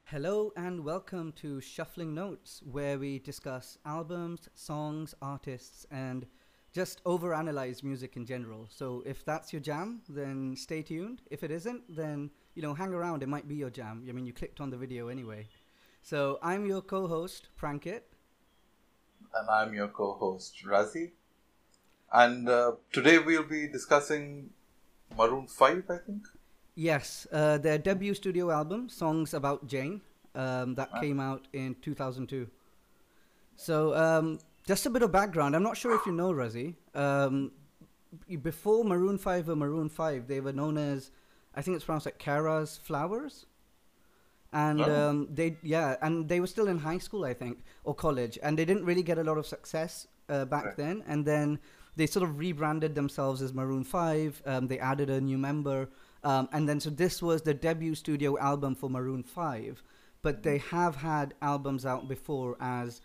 Hello and welcome to Shuffling Notes, where we discuss albums, songs, artists, and just overanalyze music in general. So if that's your jam, then stay tuned. If it isn't, then hang around. It might be your jam. I mean, you clicked on the video anyway. So I'm your co-host Prankit. And I'm your co-host Razi. And today we'll be discussing Maroon 5, I think. Yes, their debut studio album, Songs About Jane, that Ah, came out in 2002. So just a bit of background. I'm not sure if you know, Razi. Before Maroon 5 or Maroon 5, they were known as, I think it's pronounced like Kara's Flowers. And no. and they were still in high school, I think, or college, and they didn't really get a lot of success back Right. then. And then they sort of rebranded themselves as Maroon 5. They added a new member, and then so this was the debut studio album for Maroon 5. But Mhm. they have had albums out before as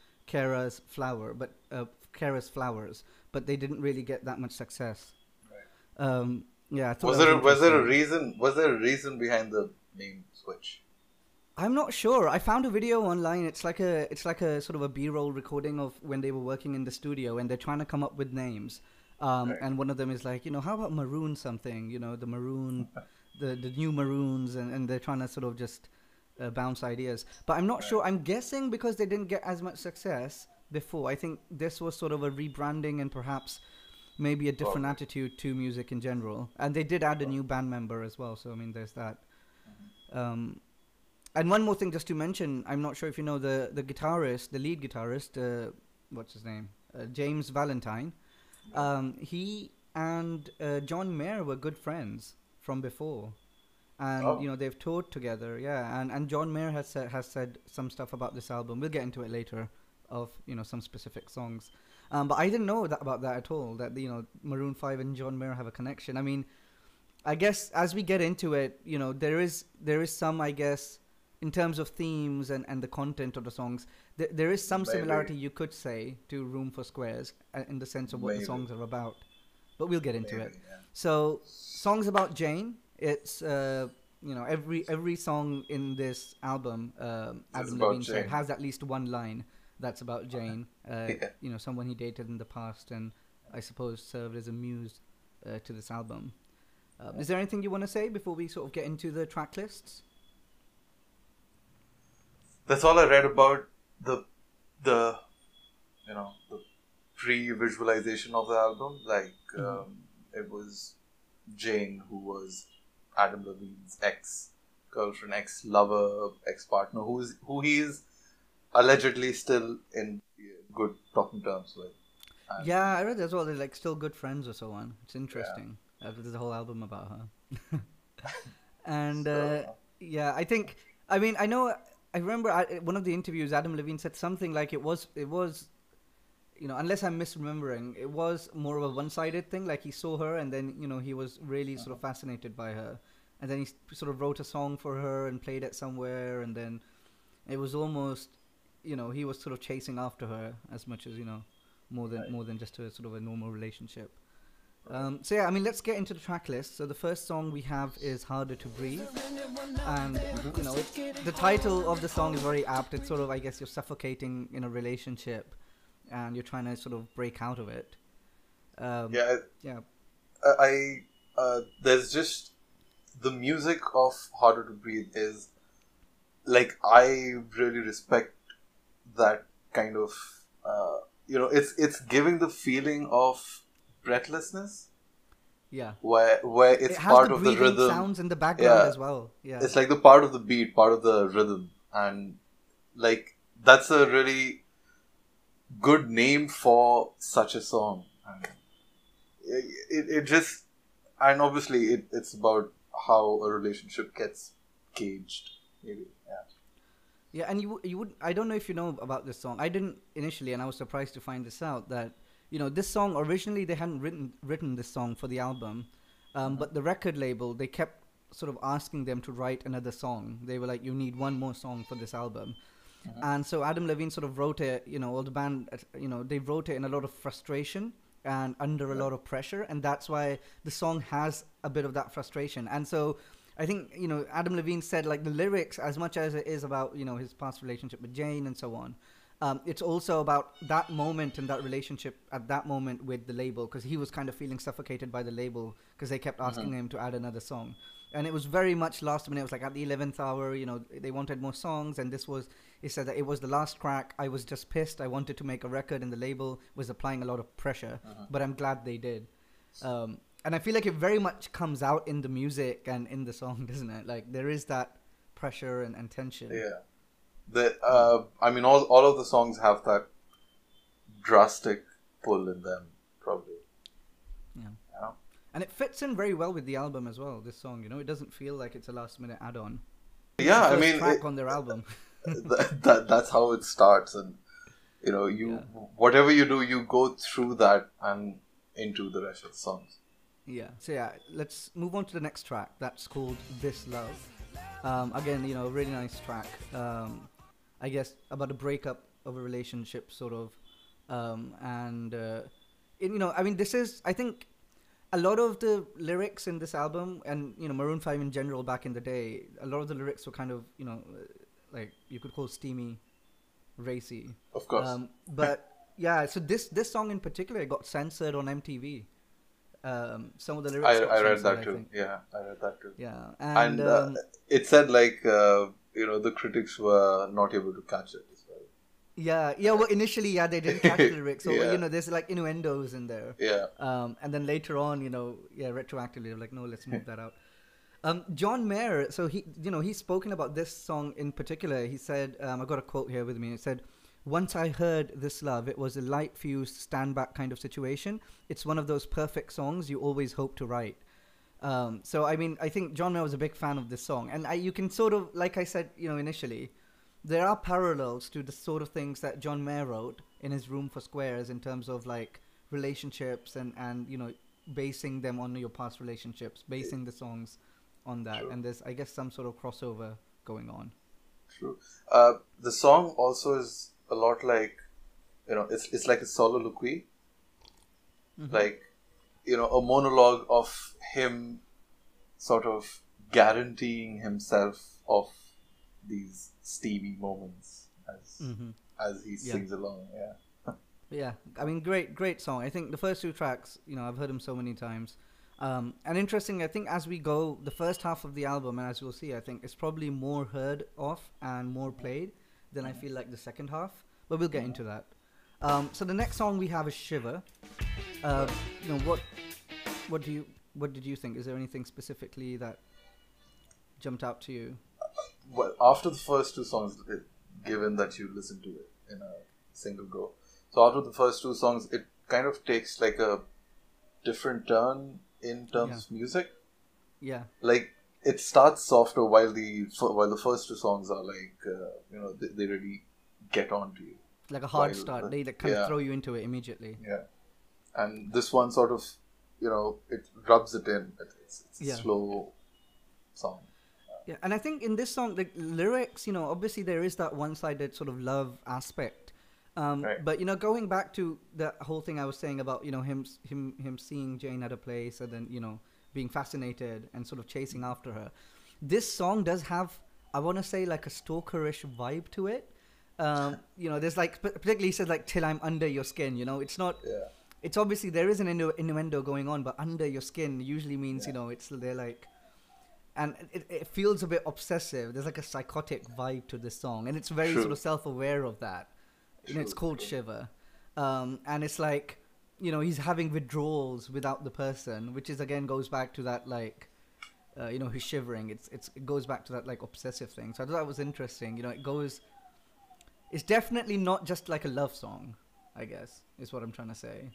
Kara's Flowers, but they didn't really get that much success. Right. Yeah, I thought Was that was there was there a interesting. reason? Was there a reason behind the name switch? I'm not sure. I found a video online. It's like a sort of a B-roll recording of when they were working in the studio and they're trying to come up with names. Right. And one of them is like, how about Maroon something? The Maroon, the new Maroons, and they're trying to sort of just bounce ideas. But I'm not Right. sure. I'm guessing because they didn't get as much success before. I think this was sort of a rebranding and perhaps maybe a different Probably. attitude to music in general. And they did add a new Probably. band member as well. So I mean, there's that. Mhm. Um, and one more thing, just to mention, I'm not sure if you know the guitarist, the lead guitarist, what's his name, James Valentine. Right. He and John Mayer were good friends from before, and Oh. they've toured together. Yeah, and John Mayer has said some stuff about this album. We'll get into it later, of some specific songs. But I didn't know that about that at all. That Maroon 5 and John Mayer have a connection. I mean, I guess as we get into it, there is some, I guess, in terms of themes and the content of the songs, there is some Maybe. similarity you could say to Room for Squares in the sense of what the Maybe. songs are about. But we'll get into it. Maybe. Yeah. So, songs about Jane. It's every song in this album, This is Adam about Levine said, Jane. has at least one line that's about Jane. Yeah. Someone he dated in the past, and I suppose served as a muse to this album. Yeah. Is there anything you want to say before we sort of get into the track lists? That's all I read about the the pre-visualization of the album. Like Mm-hmm. it was Jane who was Adam Levine's ex-girlfriend, ex-lover, ex-partner, who he is allegedly still in good talking terms with. And Yeah, I read as well. They're like still good friends or so on. It's yeah, interesting. There's a whole album about her. And so yeah, I think. I mean, I know. I remember one of the interviews. Adam Levine said something like it was unless I'm misremembering, it was more of a one-sided thing. Like he saw her, and then he was really sort uh of fascinated by her, and then he sort of wrote a song for her and played it somewhere, and then it was almost, he was sort of chasing after her as much as more than right, more than just a sort of a normal relationship. right. So yeah, I mean, let's get into the track list. So the first song we have is "Harder to Breathe," and the title of the song is very apt. It's sort of, I guess, you're suffocating in a relationship, and you're trying to sort of break out of it. Um, Yeah, yeah, there's just the music of Harder to Breathe is like I really respect that kind of it's giving the feeling of breathlessness yeah. where It it's has the part of the breathing rhythm. sounds in the background Yeah, as well. Yeah, it's like the part of the beat, part of the rhythm, and like that's a really good name for such a song. And it just and obviously it's about how a relationship gets caged. Maybe yeah, and you would, I don't know if you know about this song. I didn't initially, and I was surprised to find this out that this song originally they hadn't written this song for the album, yeah. but the record label they kept sort of asking them to write another song. They were like, "You need one more song for this album," Hmm. and so Adam Levine sort of wrote it. All the band, they wrote it in a lot of frustration and under a Right. lot of pressure, and that's why the song has a bit of that frustration. And so I think, Adam Levine said, like, the lyrics, as much as it is about, his past relationship with Jane and so on, it's also about that moment and that relationship at that moment with the label, because he was kind of feeling suffocated by the label because they kept asking him to add another song. And it was very much last minute. It was like at the 11th hour, they wanted more songs. And he said that it was the last crack. I was just pissed. I wanted to make a record, and the label was applying a lot of pressure. But I'm glad they did. And I feel like it very much comes out in the music and in the song, doesn't it? Like, there is that pressure and tension. Yeah. I mean, all of the songs have that drastic pull in them, probably. Yeah. And it fits in very well with the album as well, this song, it doesn't feel like it's a last-minute add-on. Yeah, I mean... track on their album. That's how it starts. And, whatever you do, you go through that and into the rest of the songs. Yeah. So, let's move on to the next track. That's called This Love. Again, really nice track. I guess about a breakup of a relationship, sort of. I mean, this is, I think... a lot of the lyrics in this album, and Maroon 5 in general back in the day, a lot of the lyrics were kind of like you could call steamy, racy. Of course. But yeah, so this song in particular got censored on MTV. Some of the lyrics. I read that too. Yeah, I read that too. Yeah, and it said like the critics were not able to catch it. Yeah. Well, initially, they didn't catch the lyrics. So, there's like innuendos in there. Yeah. And then later on, retroactively, they're like, no, let's move that out. John Mayer, so he's spoken about this song in particular. He said, I got a quote here with me. It said, "Once I heard This Love, it was a light fused stand back kind of situation. It's one of those perfect songs you always hope to write." So, I mean, I think John Mayer was a big fan of this song. And you can sort of, like I said, initially, there are parallels to the sort of things that John Mayer wrote in his Room for Squares in terms of like relationships and basing them on your past relationships, basing the songs on that. True. And there's, I guess, some sort of crossover going on. True. The song also is a lot like, it's like a soliloquy. Mm-hmm. Like, a monologue of him sort of guaranteeing himself of these steamy moments as he sings along. Yeah, I mean, great song. I think the first two tracks, I've heard them so many times. And interesting, I think as we go, the first half of the album, and as you'll see, I think it's probably more heard of and more played than I feel like the second half. But we'll get into that. So the next song we have is Shiver. What did you think? Is there anything specifically that jumped out to you? Well, after the first two songs, given that you listen to it in a single go, so after the first two songs, it kind of takes like a different turn in terms of music. Yeah. Like, it starts softer while the first two songs are like, they really get on to you. Like a hard start. They kind of throw you into it immediately. Yeah. And this one sort of, it rubs it in. It's a slow song. Yeah, and I think in this song, the lyrics, obviously there is that one-sided sort of love aspect. Right. But, going back to the whole thing I was saying about, him seeing Jane at a place and then, being fascinated and sort of chasing after her. This song does have, I want to say, like a stalkerish vibe to it. There's like, particularly he says like, till I'm under your skin, it's not, it's obviously there is an innuendo going on, but under your skin usually means, they're like, and it feels a bit obsessive. There's like a psychotic vibe to this song, and it's very sort of self-aware of that. It's called Shiver, and it's like, he's having withdrawals without the person, which is again goes back to that like, he's shivering. It goes back to that like obsessive thing. So I thought that was interesting. It's definitely not just like a love song, I guess, is what I'm trying to say.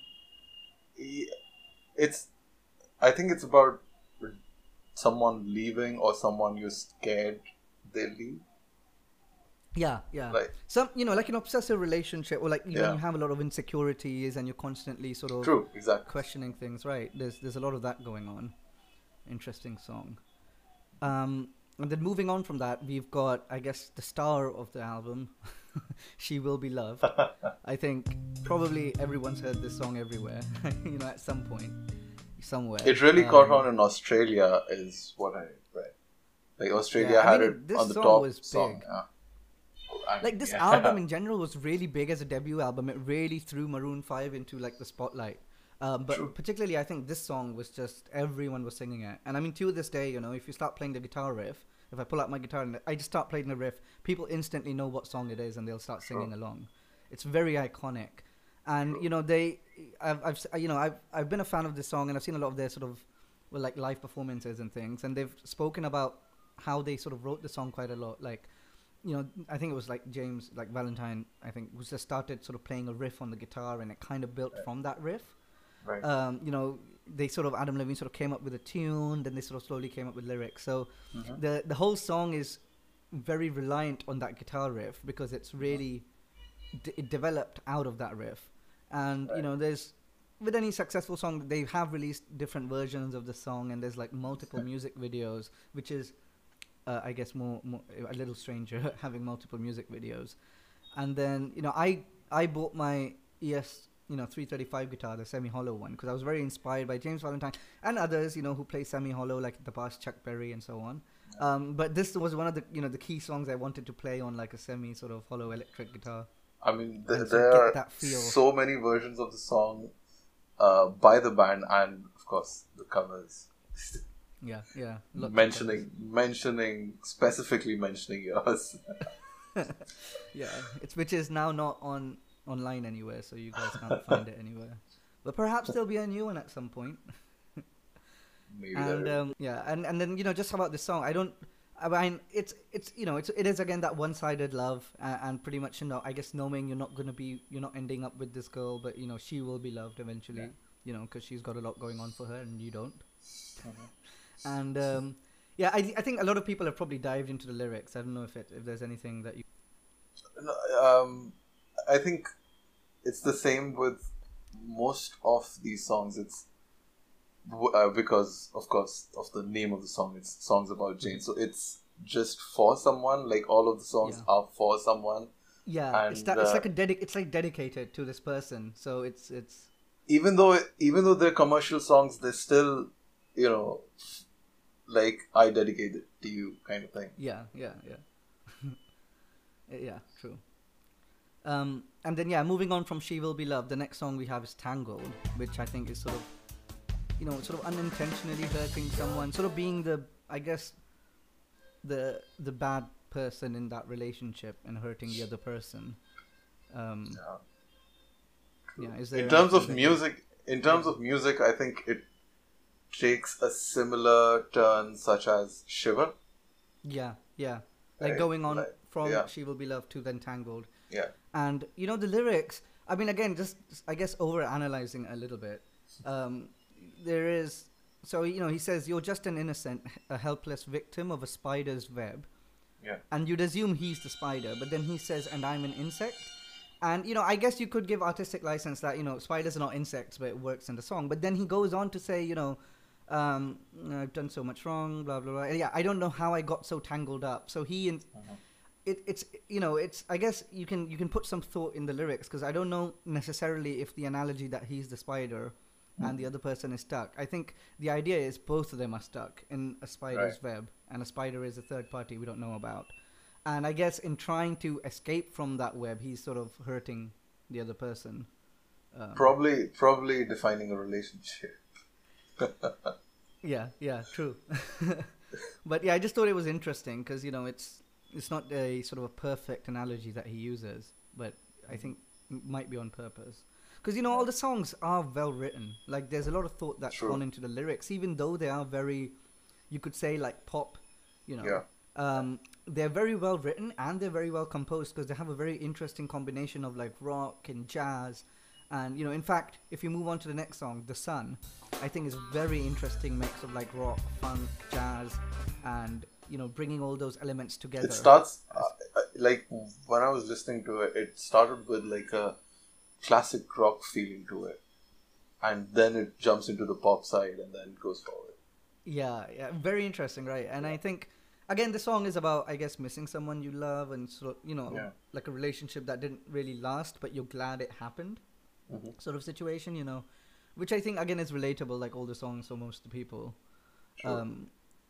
I think it's about someone leaving or someone you're scared they leave. Yeah. Like, like an obsessive relationship, or like you have a lot of insecurities and you're constantly sort of questioning things, right? There's a lot of that going on. Interesting song. And then moving on from that, we've got, I guess, the star of the album, She Will Be Loved. I think probably everyone's heard this song everywhere, at some point, somewhere. It really caught on in Australia, is what I read. Like Australia Yeah, I had mean, it this on the song top was song. big. Yeah. I Like mean, this yeah. album in general was really big as a debut album. It really threw Maroon 5 into like the spotlight. But True. particularly, I think this song was just everyone was singing it. And I mean, to this day, you know, if you start playing the guitar riff, if I pull out my guitar and I just start playing the riff, people instantly know what song it is and they'll start True. singing along. It's very iconic. And True. you know, I've been a fan of this song, and I've seen a lot of their sort of well, like live performances and things, and they've spoken about how they sort of wrote the song quite a lot. Like, you know, I think it was like James, like Valentine, I think, who just started sort of playing a riff on the guitar, and it kind of built from that riff. Right. You know, they sort of Adam Levine sort of came up with a tune, then they sort of slowly came up with lyrics. So Mm-hmm. the whole song is very reliant on that guitar riff because it's really it developed out of that riff. And you Right. know, there's with any successful song, they have released different versions of the song, and there's like multiple music videos, which is I guess more a little stranger having multiple music videos. And then you know I bought my ES 335 guitar, the semi hollow one, because I was very inspired by James Valentine and others who play semi hollow like the past Chuck Berry and so on. But this was one of the the key songs I wanted to play on like a semi sort of hollow electric guitar I mean, and sort there of get are that feel. so many versions of the song by the band, and of course the covers. Yeah, lots of Specifically mentioning yours. covers. Yeah, it's which is now not online anywhere, so you guys can't find it anywhere. But perhaps there'll be a new one at some point. Maybe And there. yeah, and then just about this song, I mean, it is again that one-sided love, and pretty much I guess knowing you're not ending up with this girl, but she will be loved eventually, because she's got a lot going on for her and you don't. And yeah, I think a lot of people have probably dived into the lyrics. I don't know if there's anything that you. No, I think it's the same with most of these songs. It's because, of course, of the name of the song. It's songs about Jane, so it's just for someone. Like all of the songs Yeah. are for someone, Yeah, it's and it's like it's like dedicated to this person. So it's even though they're commercial songs, they're still, like I dedicate it to you kind of thing. yeah. Yeah, true. And then yeah, moving on from She Will Be Loved, the next song we have is Tangled, which I think is sort of unintentionally hurting someone, sort of being I guess the bad person in that relationship and hurting the other person. Yeah. Yeah, is there In terms anything of that music, I think it takes a similar turn, such as Shiver. Yeah, like Right? going on Like, from yeah, She Will Be Loved to then Tangled. yeah, And the lyrics, I mean, again, just I guess over analyzing a little bit. There is, so he says, "You're just an innocent, a helpless victim of a spider's web," yeah. and you'd assume he's the spider, but then he says, "And I'm an insect." And I guess you could give artistic license that spiders are not insects, but it works in the song. But then he goes on to say, I've done so much wrong, blah blah blah. And yeah, I don't know how I got so tangled up. So it's I guess you can put some thought in the lyrics, because I don't know necessarily if the analogy that he's the spider and the other person is stuck. I think the idea is both of them are stuck in a spider's web, and a spider is a third party we don't know about. And I guess in trying to escape from that web, he's sort of hurting the other person. Probably defining a relationship. Yeah, true. But yeah, I just thought it was interesting because it's not a sort of a perfect analogy that he uses, but I think it might be on purpose. Because all the songs are well written. Like there's a lot of thought that's True. gone into the lyrics, even though they are very, you could say like pop. Yeah. They're very well written and they're very well composed because they have a very interesting combination of like rock and jazz. And in fact, if you move on to the next song, The Sun, I think is a very interesting mix of like rock, funk, jazz, and bringing all those elements together. It starts like when I was listening to it. It started with like a classic rock feeling to it, and then it jumps into the pop side, and then goes forward. Yeah, very interesting, right? And I think again, the song is about, I guess, missing someone you love, and sort of, like a relationship that didn't really last, but you're glad it happened, sort of situation, which I think again is relatable, like all the songs for most of the people. Sure.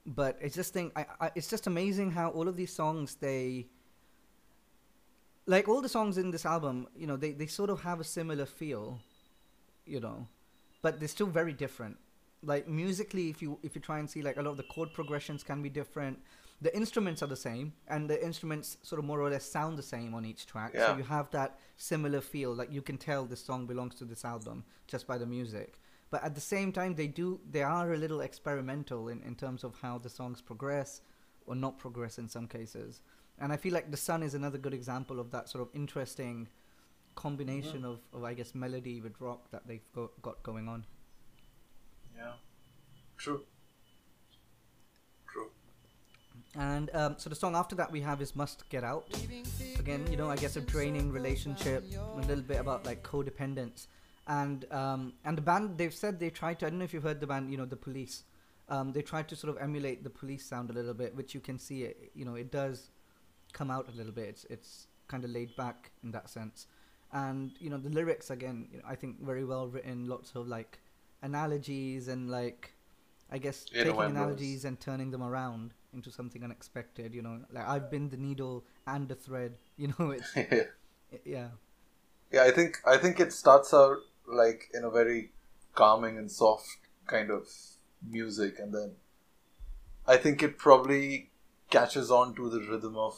but it's just it's just amazing how all of these songs, they, like all the songs in this album, they sort of have a similar feel, you know, but they're still very different. Like musically, if you try and see, like a lot of the chord progressions can be different. The instruments are the same, and the instruments sort of more or less sound the same on each track. So Yeah. you have that similar feel. Like you can tell this song belongs to this album just by the music. But at the same time, they are a little experimental in terms of how the songs progress or not progress in some cases. And I feel like The Sun is another good example of that sort of interesting combination of I guess melody with rock that they've got going on. Yeah. True. True. And so the song after that we have is Must Get Out. Again, I guess a draining relationship, a little bit about like codependence. And the band, they've said they tried to, I don't know if you've heard the band, The Police. They tried to sort of emulate the Police sound a little bit, which you can see it does come out a little bit. It's kind of laid back in that sense. And, the lyrics, again, I think very well written, lots of like analogies and like, I guess, taking analogies and turning them around into something unexpected, like I've been the needle and the thread, it's, yeah. Yeah, I think it starts out like in a very calming and soft kind of music, and then I think it probably catches on to the rhythm of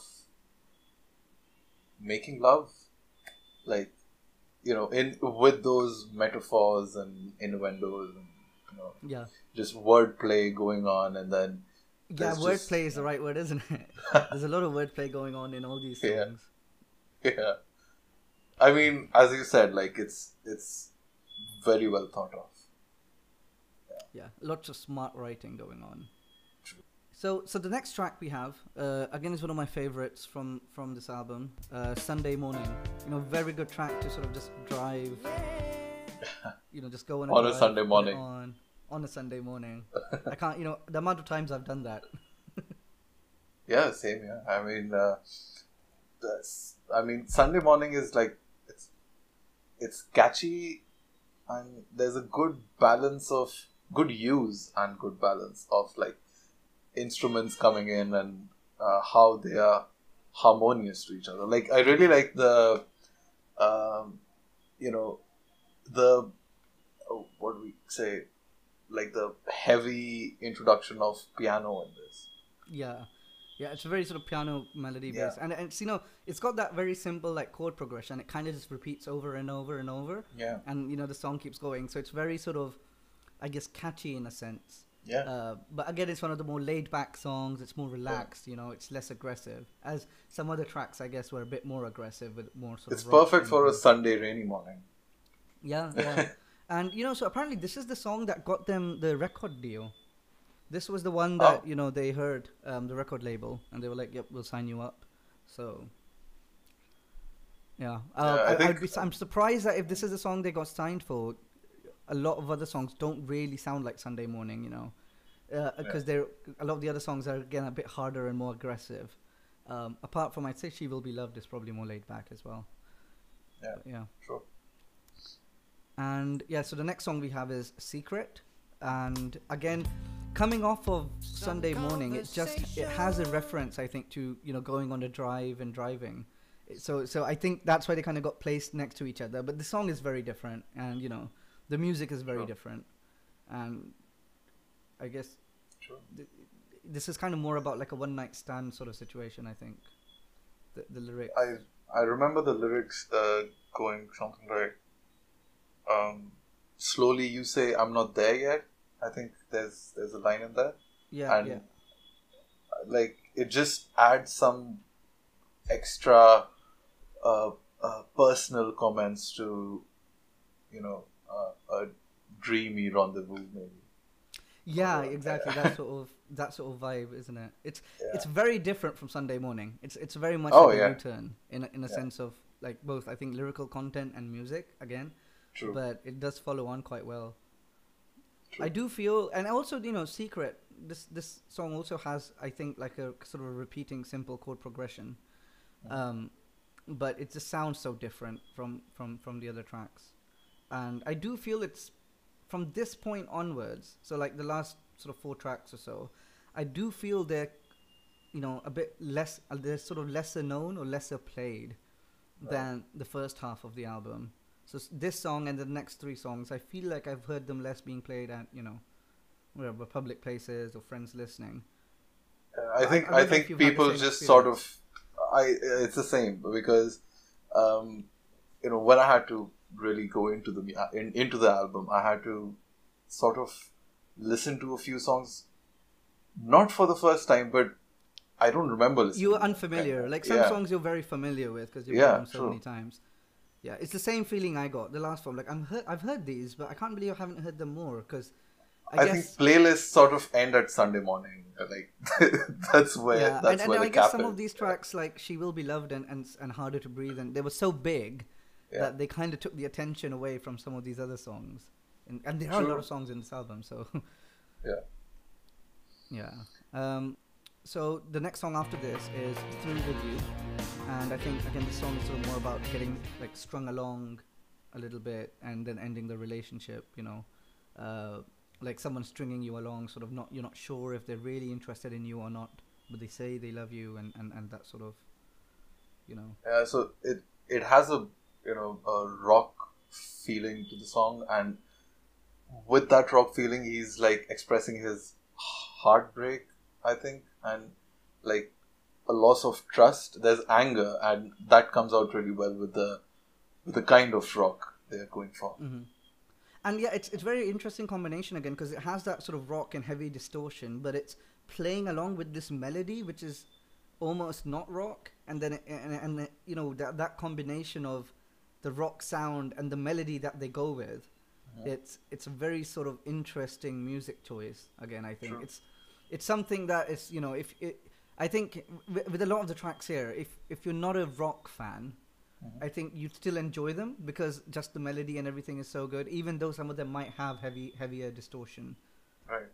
making love, like in with those metaphors and innuendos and Yeah. just wordplay going on, and then yeah, wordplay is the right word, isn't it? There's a lot of wordplay going on in all these songs. Yeah. I mean, as you said, like it's very well thought of. Yeah, lots of smart writing going on. So the next track we have, again, is one of my favorites from this album, Sunday Morning. Very good track to sort of just drive, just go on a Sunday morning. On a Sunday morning. I can't, the amount of times I've done that. Yeah, same here. I mean, Sunday Morning is like, it's catchy, and there's a good use and good balance of like instruments coming in and how they are harmonious to each other. Like I really like the what do we say, like the heavy introduction of piano in this. Yeah, it's a very sort of piano melody based, and it's it's got that very simple like chord progression. It kind of just repeats over and over and over. Yeah. And the song keeps going, so it's very sort of, I guess, catchy in a sense. Yeah. But again, it's one of the more laid back songs. It's more relaxed. It's less aggressive. As some other tracks, I guess, were a bit more aggressive with more sort It's of. It's perfect for a Sunday rainy morning. Yeah. And so apparently this is the song that got them the record deal. This was the one that they heard, the record label, and they were like, "Yep, we'll sign you up." So, yeah, I'm surprised that if this is the song they got signed for, a lot of other songs don't really sound like Sunday Morning, because a lot of the other songs are again a bit harder and more aggressive. Apart from, I'd say, She Will Be Loved is probably more laid back as well. Yeah, yeah, sure. And yeah, so the next song we have is Secret, and again, coming off of Sunday Morning, it has a reference, I think, to going on a drive and driving. So I think that's why they kind of got placed next to each other. But the song is very different, and the music is very different, and I guess this is kind of more about like a one night stand sort of situation. I think the lyrics. I remember the lyrics going something like, slowly you say I'm not there yet. I think there's a line in there. Yeah, and like it just adds some extra personal comments to a dreamy rendezvous maybe. Yeah, exactly. that sort of vibe, isn't it? It's very different from Sunday Morning. It's very much like a U-turn in a sense of like both, I think, lyrical content and music again. True. But it does follow on quite well. True. I do feel, and also Secret. This song also has, I think, like a sort of a repeating simple chord progression, but it just sounds so different from the other tracks, and I do feel it's from this point onwards. So like the last sort of 4 tracks or so, I do feel they're, you know, a bit less. They're sort of lesser known or lesser played than the first half of the album. So this song and the next three songs, I feel like I've heard them less being played at, you know, wherever public places or friends listening. I think people just sort of, it's the same because, you know, when I had to really go into into the album, I had to sort of listen to a few songs, not for the first time, but I don't remember listening. You were unfamiliar. Like some songs you're very familiar with because you've heard them so many times. Yeah, it's the same feeling I got the last one. Like I've heard these, but I can't believe I haven't heard them more because I think playlists sort of end at Sunday morning. Like that's where where and I guess some of these tracks, like "She Will Be Loved" and "Harder to Breathe," and they were so big that they kind of took the attention away from some of these other songs. And there are a lot of songs in this album, so so the next song after this is "Through With You," and I think again this song is sort of more about getting like strung along a little bit and then ending the relationship. You know, like someone stringing you along, sort of you're not sure if they're really interested in you or not, but they say they love you and that sort of, you know. Yeah, so it has a a rock feeling to the song, and with that rock feeling, he's like expressing his heartbreak, I think, and like a loss of trust. There's anger, and that comes out really well with the kind of rock they're going for. Mm-hmm. And yeah, it's very interesting combination again because it has that sort of rock and heavy distortion, but it's playing along with this melody which is almost not rock, and then and you know that combination of the rock sound and the melody that they go with, it's a very sort of interesting music choice. Again, I think it's something that is, you know, I think with a lot of the tracks here, if you're not a rock fan, I think you'd still enjoy them because just the melody and everything is so good, even though some of them might have heavier distortion. Right.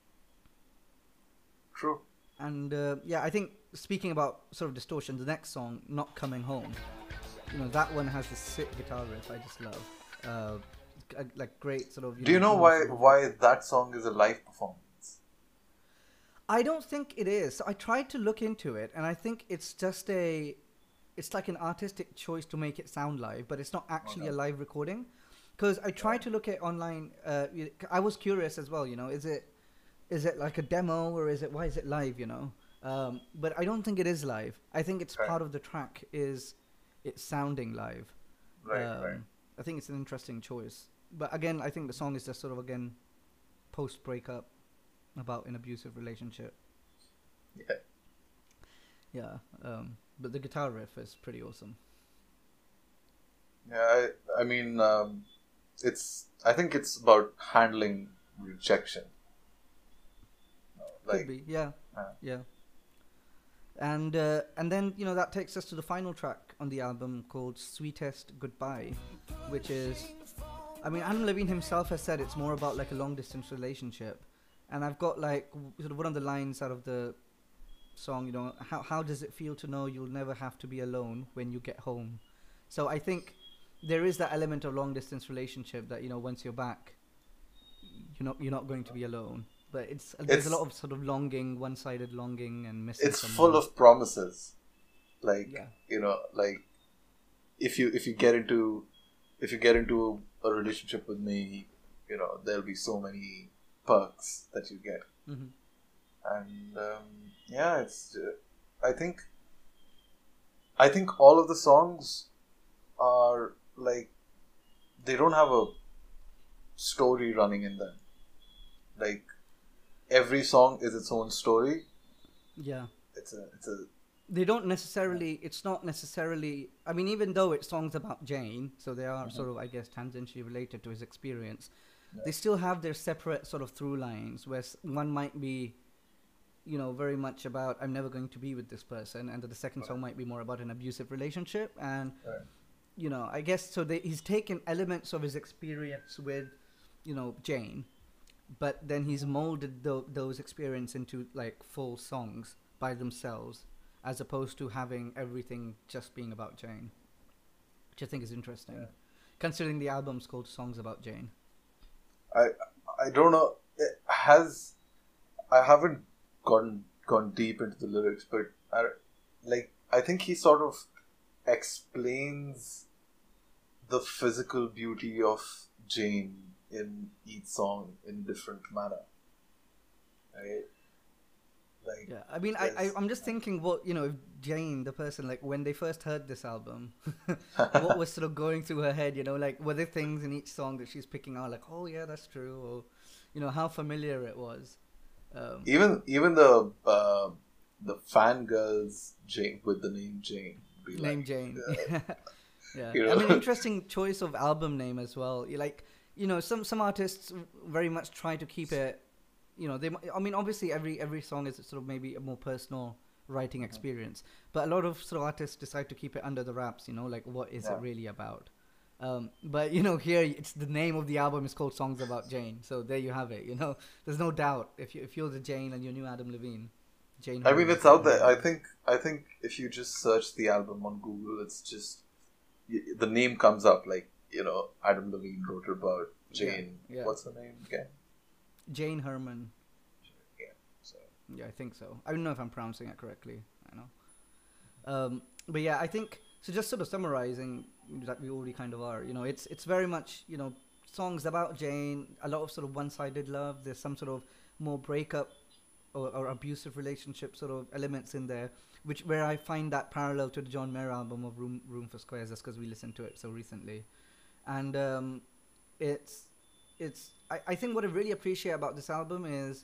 True. And I think speaking about sort of distortion, the next song, "Not Coming Home," you know, that one has this sick guitar riff I just love. Like great sort of. Do you know why that song is a live performance? I don't think it is. So I tried to look into it, and I think it's just it's like an artistic choice to make it sound live, but it's not actually a live recording. Because I tried to look at online. I was curious as well. You know, is it like a demo or why is it live? You know, but I don't think it is live. I think it's part of the track. It's sounding live. Right. I think it's an interesting choice. But again, I think the song is just sort of again post breakup about an abusive relationship. Yeah. Yeah. But the guitar riff is pretty awesome. Yeah, I mean, I think it's about handling rejection. Could be, yeah. And then, you know, that takes us to the final track on the album called "Sweetest Goodbye," which is, I mean, Adam Levine himself has said it's more about like a long distance relationship, and I've got like sort of one of the lines out of the song, you know, how does it feel to know you'll never have to be alone when you get home? So I think there is that element of long distance relationship that, you know, once you're back, you're not going to be alone. But there's a lot of sort of longing, one-sided longing, and missing. It's full of promises, like you know, like if you get into a relationship with me, you know, there'll be so many perks that you get, and it's. I think all of the songs are like they don't have a story running in them, like. Every song is its own story. Yeah. It's a. They don't necessarily. It's not necessarily. I mean, even though it's songs about Jane, so they are sort of, I guess, tangentially related to his experience. Yeah. They still have their separate sort of through lines, where one might be, you know, very much about I'm never going to be with this person, and the second song might be more about an abusive relationship, and you know, I guess so. He's taken elements of his experience with, you know, Jane. But then he's molded those experiences into like full songs by themselves, as opposed to having everything just being about Jane, which I think is interesting, considering the album's called "Songs About Jane." I don't know. I haven't gone deep into the lyrics, but I think he sort of explains the physical beauty of Jane in each song in different manner, right? Like, Yeah, I mean, I'm just thinking, what, if Jane, the person, like, when they first heard this album, what was sort of going through her head, like, were there things in each song that she's picking out, like, oh yeah, that's true, or, how familiar it was. even the fangirls Jane with the name Jane be Name like, Jane. Yeah. you I mean, know, interesting choice of album name as well. Like, some artists very much try to keep it. I mean, obviously every song is sort of maybe a more personal writing experience, but a lot of sort of artists decide to keep it under the wraps. Like, what is it really about? But here it's the name of the album is called Songs About Jane. So there you have it. There's no doubt if you're the Jane and you knew Adam Levine, Jane. I mean, Herman, it's out there. I think if you just search the album on Google, it's just the name comes up, like, Adam Levine wrote about Jane. Yeah. What's her name again? Jane Herman. Yeah. So Yeah, I think so. I don't know if I'm pronouncing it correctly. I know. But yeah, I think so. Just sort of summarizing that we already kind of are. It's very much songs about Jane. A lot of sort of one-sided love. There's some sort of more breakup or abusive relationship sort of elements in there, where I find that parallel to the John Mayer album of Room for Squares, just because we listened to it so recently, and I think what I really appreciate about this album is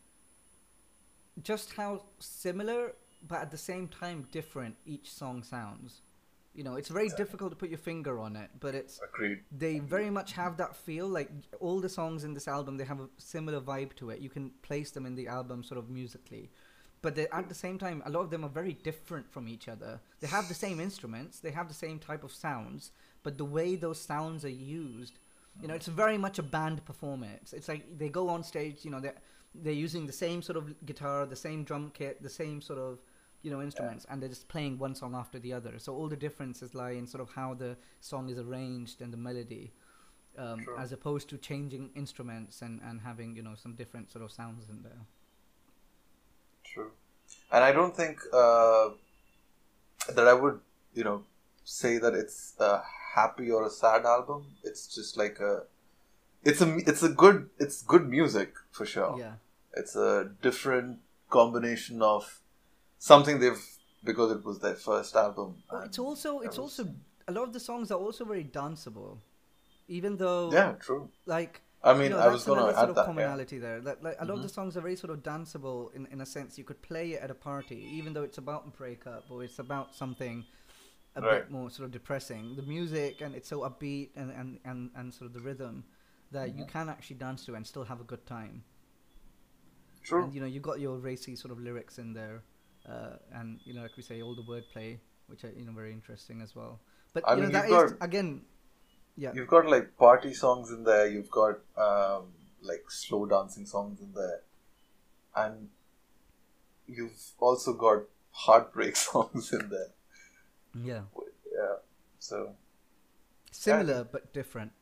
just how similar, but at the same time different, each song sounds. It's very difficult to put your finger on it, but agreed. they very much have that feel. Like, all the songs in this album, they have a similar vibe to it. You can place them in the album sort of musically, but at the same time, a lot of them are very different from each other. They have the same instruments, they have the same type of sounds, but the way those sounds are used, it's very much a band performance. It's like they go on stage, they're using the same sort of guitar, the same drum kit, the same sort of instruments, and they're just playing one song after the other. So all the differences lie in sort of how the song is arranged and the melody, as opposed to changing instruments and having some different sort of sounds in there. True. And I don't think that I would say that it's a happy or a sad album. It's just like it's good music for sure. Yeah, it's a different combination of something because it was their first album. It's also a lot of the songs are also very danceable, even though true. Like, I mean, I was going to add that commonality there. That, like, a lot of the songs are very sort of danceable in a sense. You could play it at a party, even though it's about a breakup or it's about something a bit more sort of depressing. The music, and it's so upbeat, and sort of the rhythm that you can actually dance to and still have a good time. True. And you've got your racy sort of lyrics in there, and like we say, all the wordplay, which are very interesting as well. But I mean, that is again. Yeah. You've got like party songs in there, you've got like slow dancing songs in there, and you've also got heartbreak songs in there. Yeah. Yeah. So similar but different.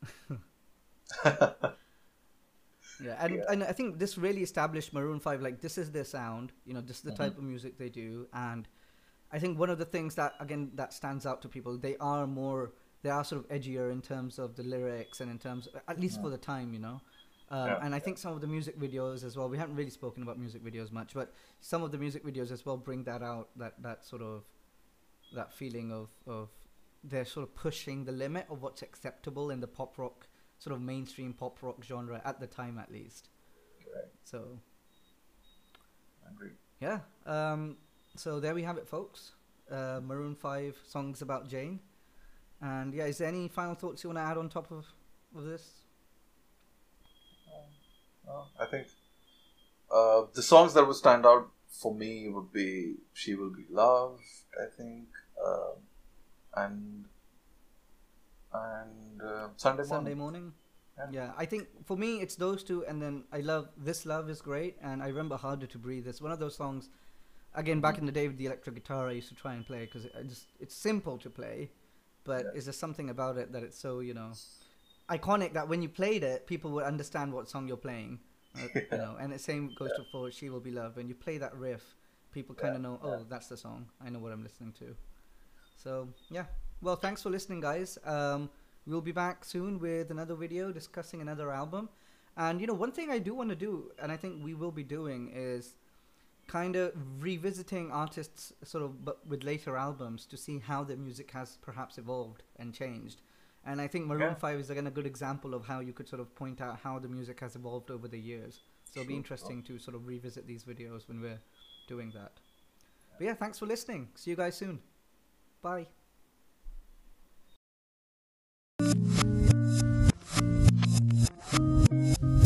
Yeah, and I think this really established Maroon 5, like, this is their sound, this is the type of music they do, and I think one of the things that, again, that stands out to people, they are sort of edgier in terms of the lyrics and in terms of, at least for the time, and I think some of the music videos as well, we haven't really spoken about music videos much, but some of the music videos as well bring that out, that sort of, that feeling of they're sort of pushing the limit of what's acceptable in the pop rock, sort of mainstream pop rock genre at the time, at least. Right. So, I agree. Yeah. So there we have it, folks. Maroon 5, Songs About Jane. And yeah, is there any final thoughts you want to add on top of this? I think the songs that would stand out for me would be She Will Be Loved, I think, and Sunday Morning. Yeah, I think for me it's those two, and then I love This Love is great, and I remember Harder to Breathe. It's one of those songs, again, back in the day with the electric guitar, I used to try and play because it's simple to play, but is there something about it that it's so iconic that when you played it, people would understand what song you're playing, You know, and the same goes to for "She Will Be Loved." When you play that riff, people kind of know, oh, that's the song. I know what I'm listening to. So yeah, well, thanks for listening, guys. We'll be back soon with another video discussing another album. And you know, one thing I do want to do, and I think we will be doing, is kind of revisiting artists sort of but with later albums to see how their music has perhaps evolved and changed. And I think Maroon Yeah. 5 is again a good example of how you could sort of point out how the music has evolved over the years. So it'll be True. interesting to sort of revisit these videos when we're doing that. But yeah, thanks for listening. See you guys soon. Bye.